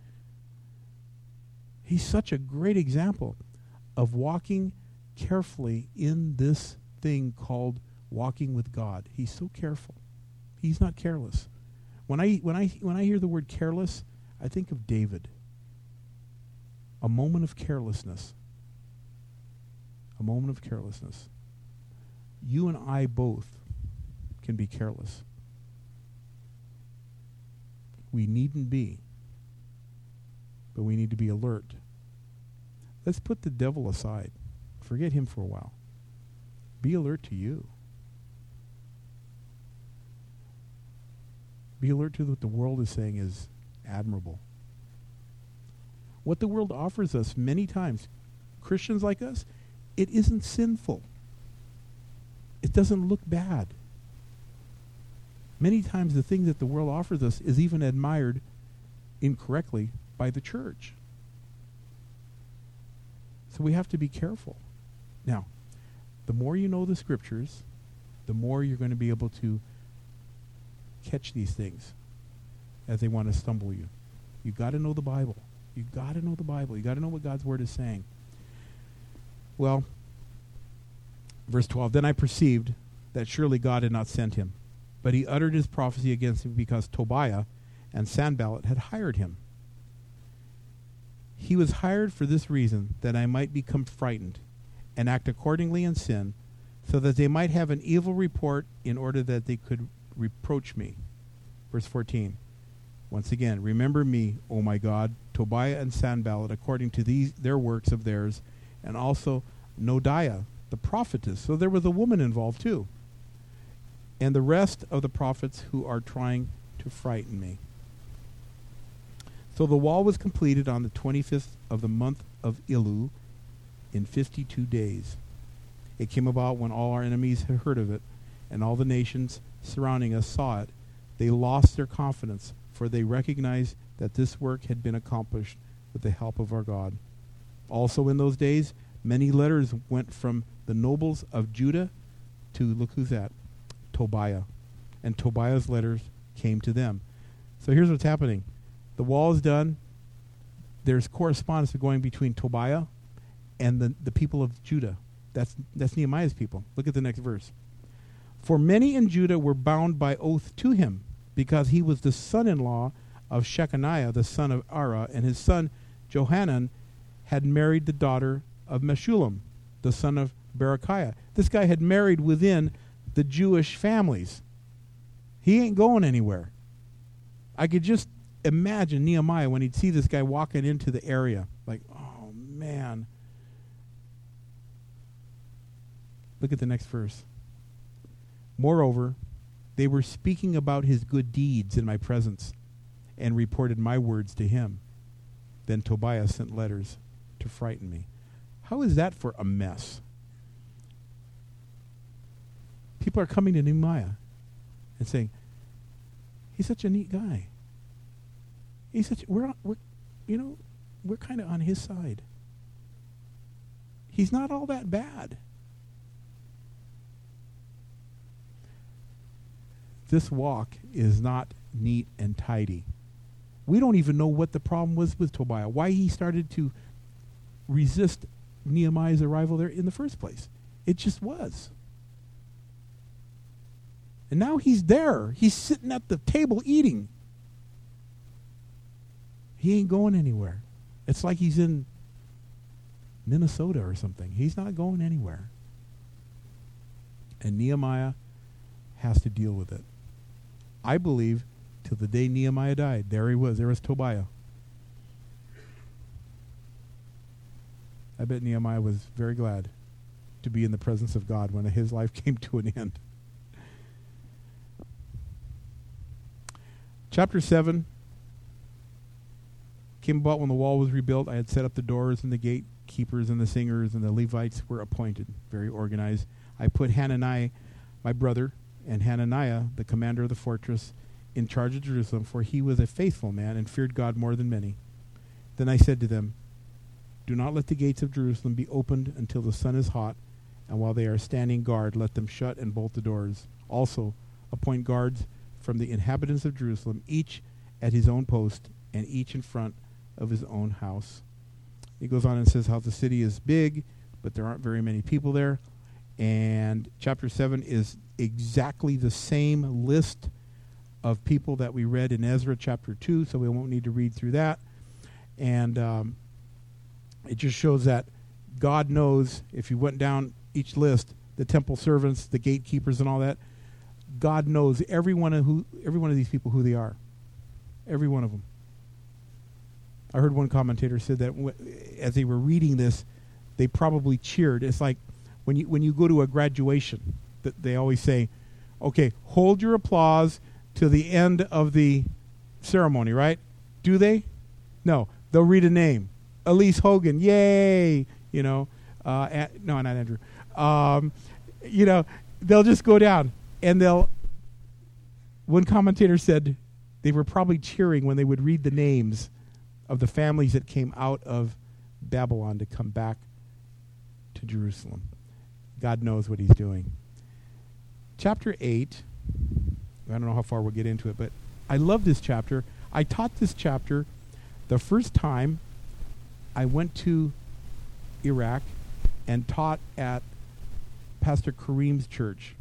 He's such a great example of walking carefully in this thing called walking with God. He's so careful. He's not careless. When I when I when I hear the word careless, I think of David. A moment of carelessness. A moment of carelessness. You and I both can be careless. We needn't be, but we need to be alert. Let's put the devil aside. Forget him for a while. Be alert to you. Be alert to what the world is saying is admirable. What the world offers us many times, Christians like us, it isn't sinful. It doesn't look bad. Many times the thing that the world offers us is even admired incorrectly by the church. So we have to be careful. Now, the more you know the scriptures, the more you're going to be able to catch these things as they want to stumble you. You got to know the Bible. You got to know the Bible. You got to know what God's word is saying. Well, verse twelve, then I perceived that surely God had not sent him. But he uttered his prophecy against him because Tobiah and Sanballat had hired him. He was hired for this reason, that I might become frightened and act accordingly in sin, so that they might have an evil report in order that they could reproach me. Verse fourteen. Once again, remember me, O my God, Tobiah and Sanballat, according to these their works of theirs, and also Noadiah, the prophetess. So there was a woman involved too. And the rest of the prophets who are trying to frighten me. So the wall was completed on the twenty-fifth of the month of Elul in fifty-two days. It came about when all our enemies had heard of it, and all the nations surrounding us saw it. They lost their confidence, for they recognized that this work had been accomplished with the help of our God. Also in those days, many letters went from the nobles of Judah to, look who's that, Tobiah. And Tobiah's letters came to them. So here's what's happening. The wall is done. There's correspondence going between Tobiah and the, the people of Judah. That's, that's Nehemiah's people. Look at the next verse. For many in Judah were bound by oath to him, because he was the son-in-law of Shechaniah, the son of Ara, and his son Johanan had married the daughter of Meshullam, the son of Berechiah. This guy had married within the Jewish families. He ain't going anywhere. I could just imagine Nehemiah when he'd see this guy walking into the area, like, oh man. Look at the next verse. Moreover, they were speaking about his good deeds in my presence and reported my words to him. Then Tobiah sent letters to frighten me. How is that for a mess? People are coming to Nehemiah and saying, he's such a neat guy. He's such, we're, on, we're you know, we're kind of on his side. He's not all that bad. This walk is not neat and tidy. We don't even know what the problem was with Tobiah, why he started to resist Nehemiah's arrival there in the first place. It just was. And now he's there. He's sitting at the table eating. He ain't going anywhere. It's like he's in Minnesota or something. He's not going anywhere. And Nehemiah has to deal with it. I believe till the day Nehemiah died, there he was. There was Tobiah. I bet Nehemiah was very glad to be in the presence of God when his life came to an end. Chapter seven came about when the wall was rebuilt. I had set up the doors and the gatekeepers and the singers, and the Levites were appointed, very organized. I put Hananiah, my brother, and Hananiah, the commander of the fortress, in charge of Jerusalem, for he was a faithful man and feared God more than many. Then I said to them, do not let the gates of Jerusalem be opened until the sun is hot, and while they are standing guard, let them shut and bolt the doors. Also, appoint guards from the inhabitants of Jerusalem, each at his own post, and each in front of his own house. He goes on and says how the city is big, but there aren't very many people there. And chapter seven is exactly the same list of people that we read in Ezra chapter two, so we won't need to read through that. And um, it just shows that God knows, if you went down each list, the temple servants, the gatekeepers and all that, God knows every one of who, every one of these people who they are. Every one of them. I heard one commentator said that w- as they were reading this, they probably cheered. It's like when you when you go to a graduation, that they always say, okay, hold your applause to the end of the ceremony, right? Do they? No. They'll read a name. Elise Hogan, yay! You know, uh, at, no, not Andrew. Um, you know, they'll just go down, and they'll. One commentator said they were probably cheering when they would read the names of the families that came out of Babylon to come back to Jerusalem. God knows what he's doing. Chapter eight, I don't know how far we'll get into it, but I love this chapter. I taught this chapter the first time I went to Iraq and taught at Pastor Kareem's church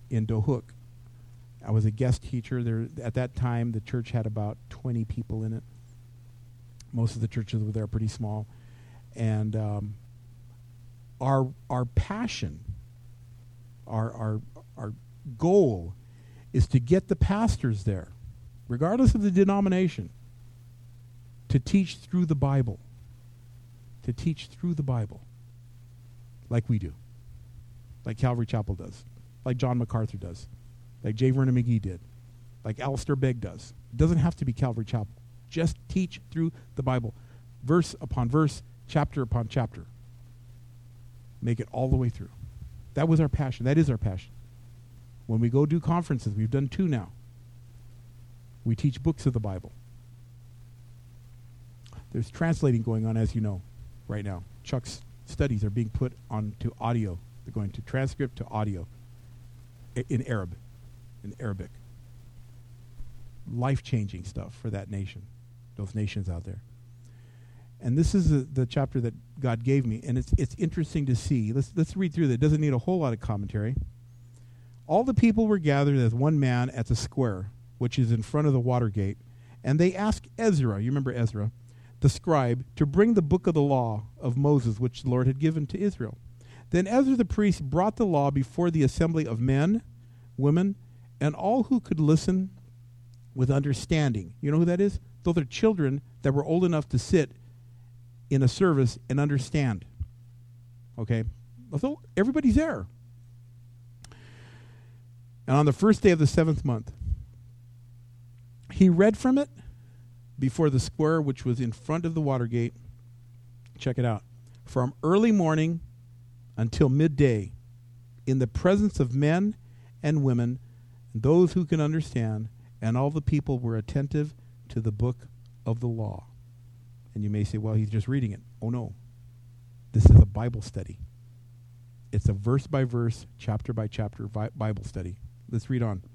in Dohuk. I was a guest teacher there. At that time, the church had about twenty people in it. Most of the churches were there pretty small. And um, our our passion, our our our goal is to get the pastors there, regardless of the denomination, to teach through the Bible. To teach through the Bible. Like we do. Like Calvary Chapel does. Like John MacArthur does. Like J. Vernon McGee did. Like Alistair Begg does. It doesn't have to be Calvary Chapel. Just teach through the Bible. Verse upon verse, chapter upon chapter. Make it all the way through. That was our passion. That is our passion. When we go do conferences, we've done two now. We teach books of the Bible. There's translating going on, as you know, right now. Chuck's studies are being put onto audio. They're going to transcript to audio I- in Arab, in Arabic. Life-changing stuff for that nation, those nations out there. And this is the, the chapter that God gave me, and it's it's interesting to see. Let's let's read through that. It doesn't need a whole lot of commentary. All the people were gathered as one man at the square, which is in front of the water gate, and they asked Ezra, you remember Ezra, the scribe, to bring the book of the law of Moses, which the Lord had given to Israel. Then Ezra the priest brought the law before the assembly of men, women, and all who could listen with understanding. You know who that is? Those are children that were old enough to sit in a service and understand. Okay? So everybody's there. And on the first day of the seventh month, he read from it before the square which was in front of the water gate. Check it out. From early morning until midday, in the presence of men and women, and those who can understand, and all the people were attentive to the book of the law. And you may say, well, he's just reading it. Oh, no. This is a Bible study. It's a verse-by-verse, chapter-by-chapter vi- Bible study. Let's read on.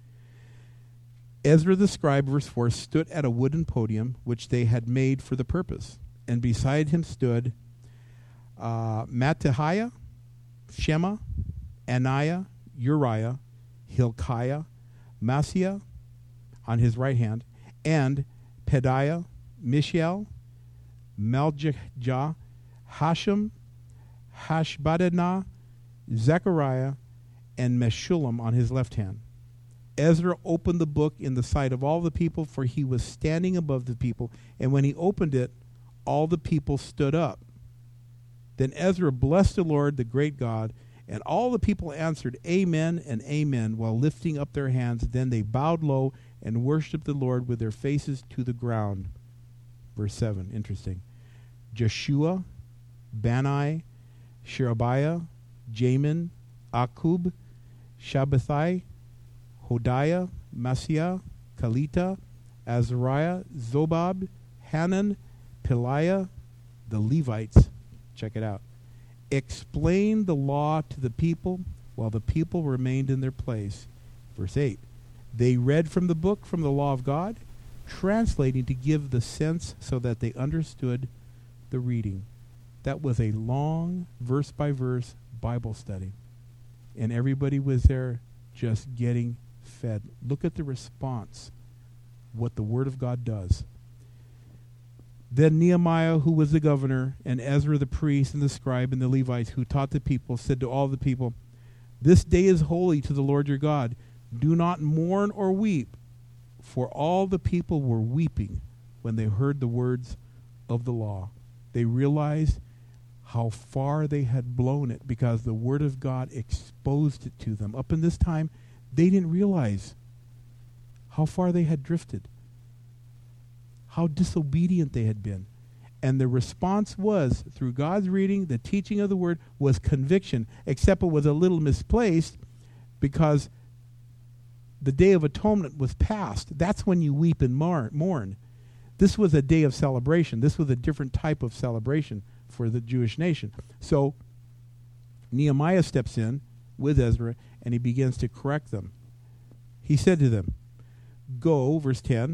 Ezra the scribe, verse four, stood at a wooden podium which they had made for the purpose. And beside him stood uh, Mattaniah, Shema, Ananiah, Uriah, Hilkiah, Maaseiah on his right hand, and Pedaiah, Mishael, Malchijah, Hashem, Hashbaddanah, Zechariah, and Meshullam on his left hand. Ezra opened the book in the sight of all the people, for he was standing above the people. And when he opened it, all the people stood up. Then Ezra blessed the Lord, the great God, and all the people answered, Amen and Amen, while lifting up their hands. Then they bowed low and worshipped the Lord with their faces to the ground. Verse seven, interesting. Jeshua, Bani, Sherebiah, Jamin, Akub, Shabbathai, Hodiah, Maaseiah, Kalita, Azariah, Zobab, Hanan, Peliah, the Levites, check it out, explained the law to the people while the people remained in their place. Verse eight, they read from the book from the law of God, translating to give the sense so that they understood the reading. That was a long, verse-by-verse Bible study. And everybody was there just getting fed. Look at the response, what the Word of God does. Then Nehemiah, who was the governor, and Ezra the priest, and the scribe, and the Levites, who taught the people, said to all the people, This day is holy to the Lord your God. Do not mourn or weep. For all the people were weeping when they heard the words of the law. They realized how far they had blown it because the Word of God exposed it to them. Up in this time, they didn't realize how far they had drifted, how disobedient they had been. And the response was, through God's reading, the teaching of the Word, was conviction, except it was a little misplaced because the Day of Atonement was past. That's when you weep and mourn. This was a day of celebration. This was a different type of celebration for the Jewish nation. So Nehemiah steps in with Ezra, and he begins to correct them. He said to them, Go, verse ten,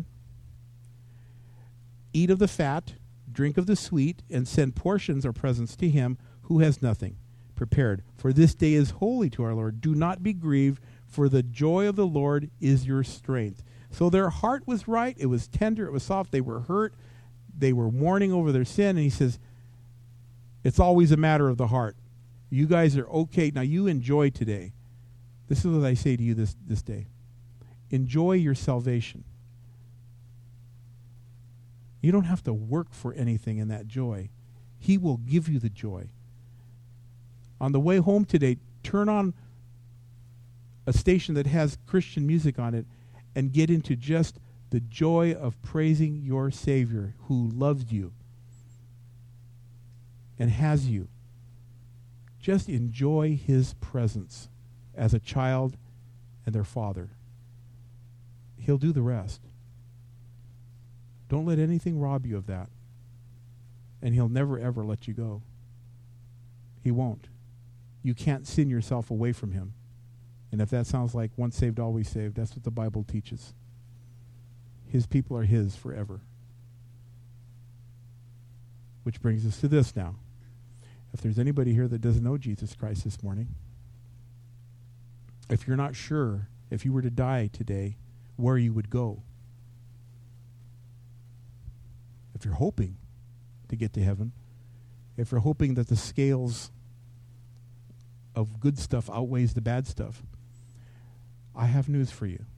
eat of the fat, drink of the sweet, and send portions or presents to him who has nothing prepared. For this day is holy to our Lord. Do not be grieved, For the joy of the Lord is your strength. So their heart was right. It was tender. It was soft. They were hurt. They were mourning over their sin. And he says, it's always a matter of the heart. You guys are okay. Now you enjoy today. This is what I say to you this, this day. Enjoy your salvation. You don't have to work for anything in that joy. He will give you the joy. On the way home today, turn on a station that has Christian music on it and get into just the joy of praising your Savior who loves you and has you. Just enjoy his presence as a child and their father. He'll do the rest. Don't let anything rob you of that. And he'll never, ever let you go. He won't. You can't sin yourself away from him. And if that sounds like once saved, always saved, that's what the Bible teaches. His people are his forever. Which brings us to this now. If there's anybody here that doesn't know Jesus Christ this morning, if you're not sure, if you were to die today, where you would go, if you're hoping to get to heaven, if you're hoping that the scales of good stuff outweighs the bad stuff, I have news for you.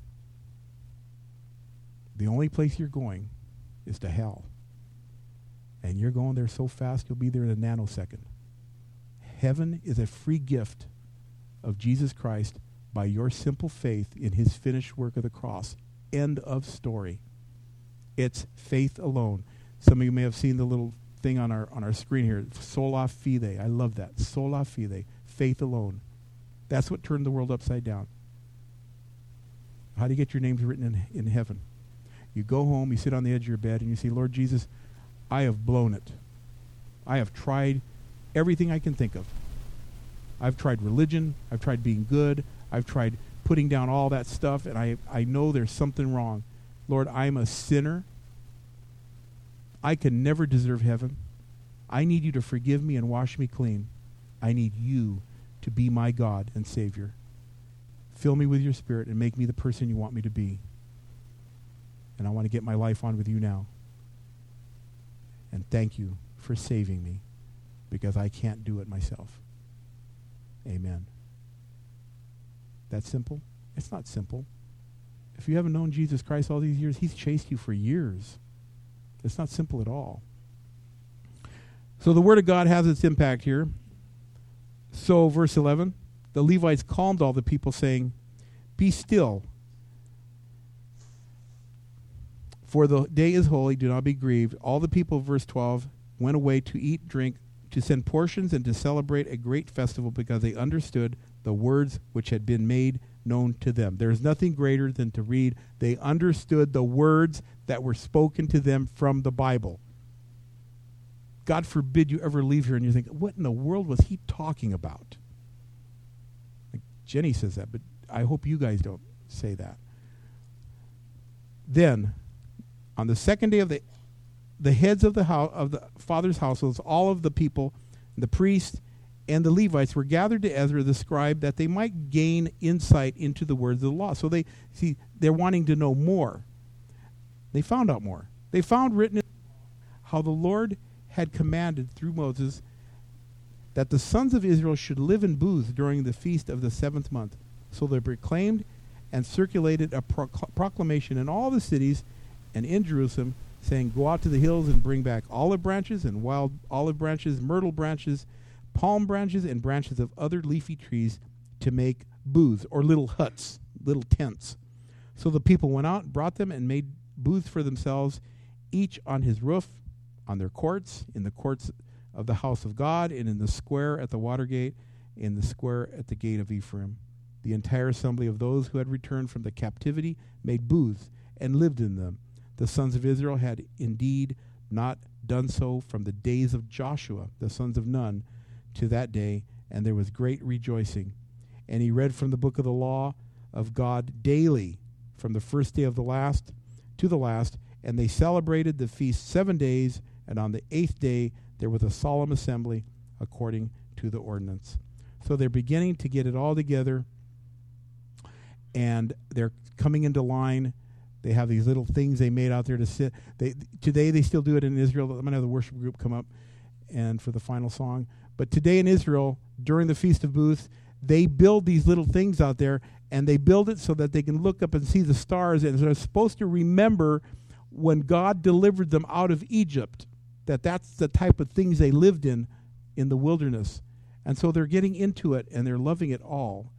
The only place you're going is to hell. And you're going there so fast, you'll be there in a nanosecond. Heaven is a free gift of Jesus Christ by your simple faith in his finished work of the cross. End of story. It's faith alone. Some of you may have seen the little thing on our on our screen here. Sola fide. I love that. Sola fide. Faith alone. That's what turned the world upside down. How do you get your names written in, in heaven? You go home, you sit on the edge of your bed, and you say, Lord Jesus, I have blown it. I have tried everything I can think of. I've tried religion. I've tried being good. I've tried putting down all that stuff, and I, I know there's something wrong. Lord, I'm a sinner. I can never deserve heaven. I need you to forgive me and wash me clean. I need you to be my God and Savior. Fill me with your Spirit and make me the person you want me to be. And I want to get my life on with you now. And thank you for saving me, because I can't do it myself. Amen. That simple? It's not simple. If you haven't known Jesus Christ all these years, he's chased you for years. It's not simple at all. So the Word of God has its impact here. So, verse eleven, the Levites calmed all the people, saying, be still, for the day is holy, do not be grieved. All the people, verse twelve, went away to eat, drink, to send portions, and to celebrate a great festival, because they understood the words which had been made known to them. There's nothing greater than to read. They understood the words that were spoken to them from the Bible. God forbid you ever leave here and you think, what in the world was he talking about? Like Jenny says that, but I hope you guys don't say that. Then, on the second day of the the heads of the house of the father's households, all of the people, the priests and the Levites, were gathered to Ezra the scribe, that they might gain insight into the words of the law. So they see they're wanting to know more. They found out more. They found written how the Lord had commanded through Moses that the sons of Israel should live in booths during the feast of the seventh month. So they proclaimed and circulated a procl- proclamation in all the cities and in Jerusalem, saying, go out to the hills and bring back olive branches and wild olive branches, myrtle branches, palm branches, and branches of other leafy trees to make booths, or little huts, little tents. So the people went out, brought them, and made booths for themselves, each on his roof, on their courts, in the courts of the house of God, and in the square at the water gate, in the square at the gate of Ephraim. The entire assembly of those who had returned from the captivity made booths and lived in them. The sons of Israel had indeed not done so from the days of Joshua, the sons of Nun, to that day, and there was great rejoicing. And he read from the book of the law of God daily, from the first day of the last to the last, and they celebrated the feast seven days, and on the eighth day there was a solemn assembly according to the ordinance. So they're beginning to get it all together. and they're coming into line. They have these little things they made out there to sit. They today they still do it in Israel. I'm gonna have the worship group come up and for the final song. But today in Israel, during the Feast of Booths, they build these little things out there, and they build it so that they can look up and see the stars, and they're supposed to remember when God delivered them out of Egypt, that that's the type of things they lived in in the wilderness. And so they're getting into it, and they're loving it all.